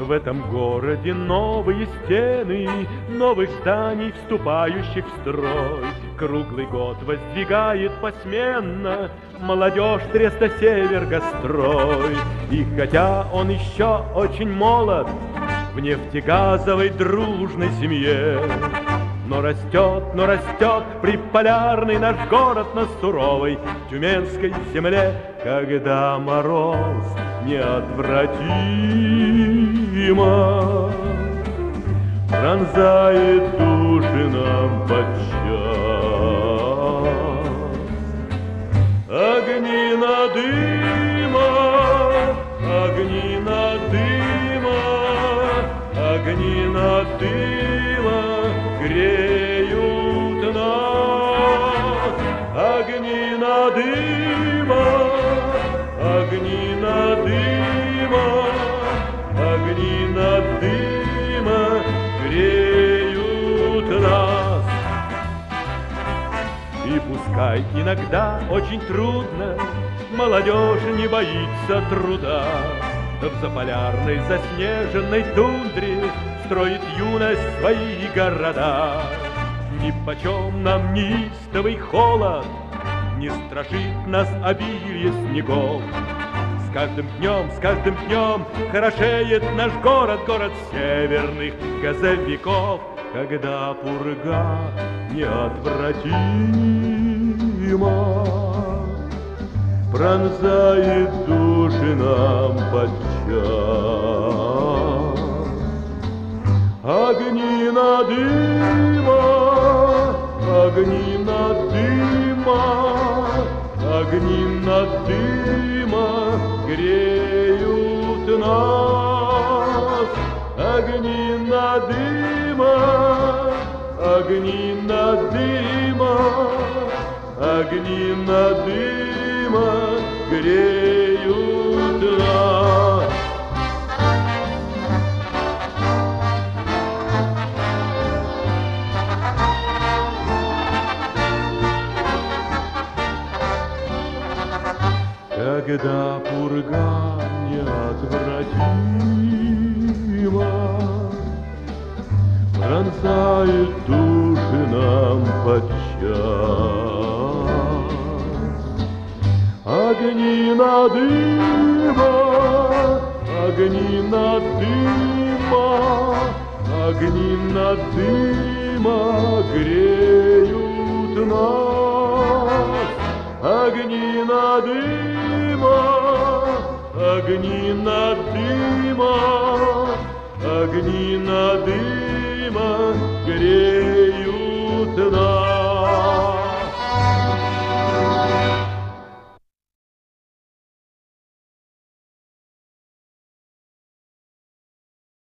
В этом городе новые стены, новых зданий, вступающих в строй. Круглый год воздвигает посменно молодежь Треста-Север гастрой. И хотя он еще очень молод в нефтегазовой дружной семье, но растет приполярный наш город на суровой тюменской земле, когда мороз неотвратимо пронзает души нам подчас. Огни над дыма, огни над дыма, огни над дыма греют нас. Огни над дыма, огни над дыма, огни над дыма греют нас. И пускай иногда очень трудно, молодежь не боится труда, в заполярной заснеженной тундре строит юность свои города. Нипочем нам неистовый холод, не страшит нас обилие снегов. С каждым днем хорошеет наш город, город северных газовиков. Когда пурга неотвратимо пронзает души нам подчас. Огни над дыма, огни над дыма, огни над дыма греют нас. Огни над дыма, огни над дыма, огни над дыма греют нас. Когда пурга неотвратима пронзает души нам подчас. Огни над дыма, огни над дыма, огни над дыма греют нас. Огни над дыма, огни над дыма, огни над дыма греют нас.